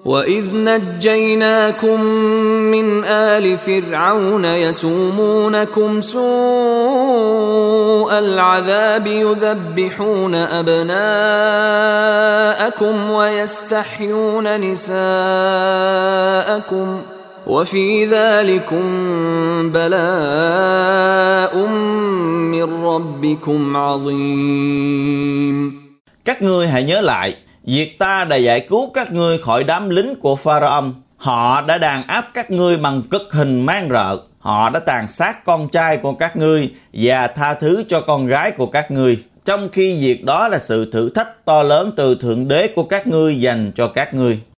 وَإِذْ نَجَّيْنَاكُمْ مِنْ آلِ فِرْعَوْنَ يَسُومُونَكُمْ سُوءَ الْعَذَابِ يُذَبِّحُونَ أَبْنَاءَكُمْ وَيَسْتَحْيُونَ نِسَاءَكُمْ وَفِي ذَلِكُمْ بَلَاءٌ مِّن رَّبِّكُمْ عَظِيمٌ. Các ngươi hãy nhớ lại, việc ta đã giải cứu các ngươi khỏi đám lính của Pharaoh. Họ đã đàn áp các ngươi bằng cực hình man rợ. Họ đã tàn sát con trai của các ngươi và tha thứ cho con gái của các ngươi, trong khi việc đó là sự thử thách to lớn từ Thượng Đế của các ngươi dành cho các ngươi.